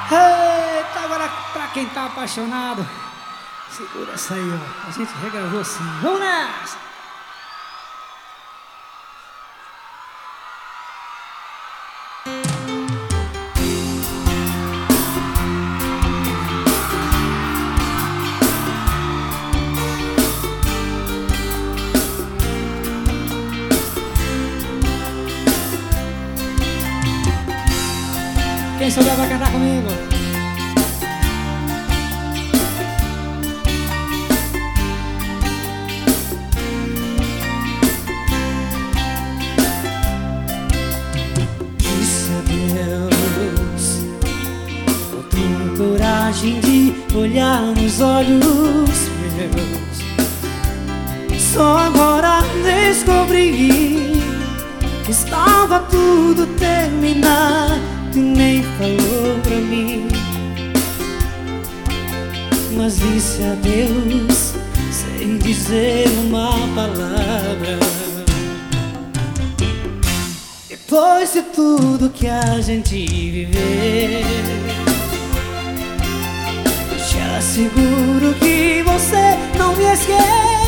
Eita, agora pra quem tá apaixonado, segura essa aí, ó. A gente regravou assim. Vamos nessa! Quem souber vai cantar comigo. Disse adeus, faltou coragem de olhar nos olhos meus. Só agora descobri que estava tudo terminado e nem falou pra mim. Mas disse adeus sem dizer uma palavra. Depois de tudo que a gente viveu, te asseguro que você não me esqueceu.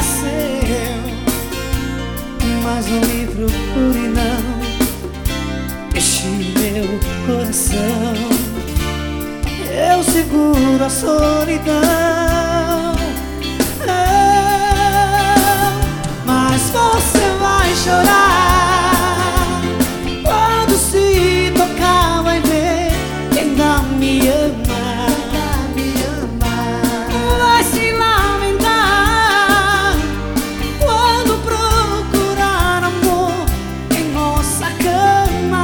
Mas não me procure não, deixe meu coração, eu seguro a solidão. Mas você vai chorar quando se tocar, vai ver que ainda me ama. Vai se lamentar quando procurar amor em nossa cama.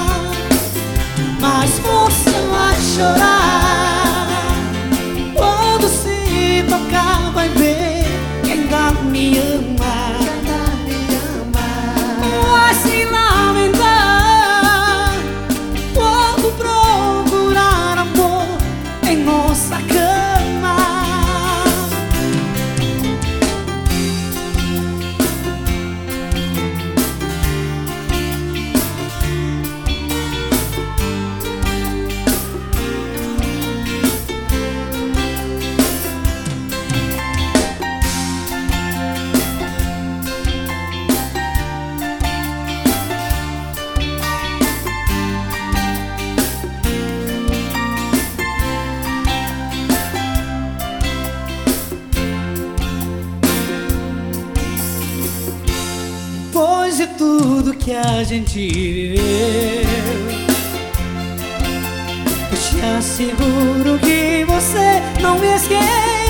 Mas você vai chorar quando se tocar, vai ver que ainda me ama. Vai se lamentar quando procurar amor em nossa cama. Depois de tudo que a gente viveu, eu te asseguro que você não me esqueceu.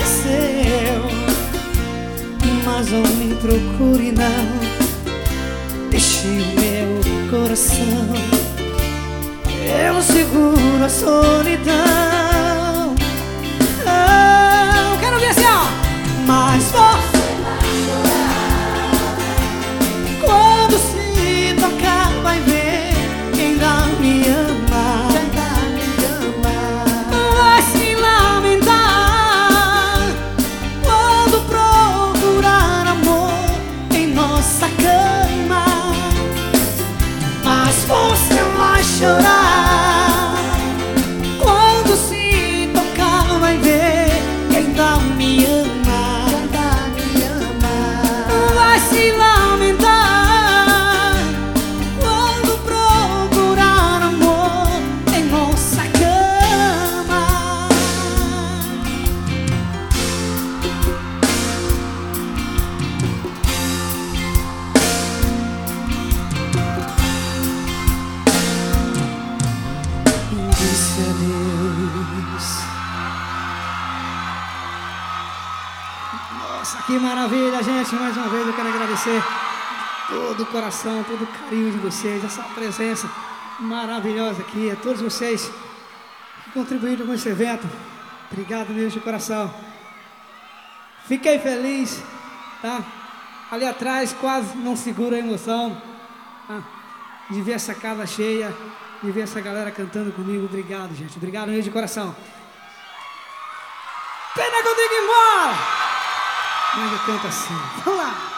Mas não me procure não, deixe o meu coração, eu seguro a solidão. Eu quero ver assim, ó. Mas você quando se tocar, vai ver que ainda me ama. Vai se lamentar Quando procurar amor em nossa cama. Mas você vai chorar quando se tocar, vai ver que ainda me ama. vai se lamentar Quando procurar amor em nossa cama. Disse adeus. Nossa, que maravilha, gente. Mais uma vez eu quero agradecer todo o coração, todo o carinho de vocês, essa presença maravilhosa aqui, a todos vocês que contribuíram com esse evento. Obrigado mesmo de coração. Fiquei feliz, tá? Ali atrás quase não seguro a emoção, tá? De ver essa casa cheia, de ver essa galera cantando comigo. Obrigado, gente. Obrigado mesmo de coração. Pena que eu tenho que ir embora, mas eu canto assim. Vamos lá!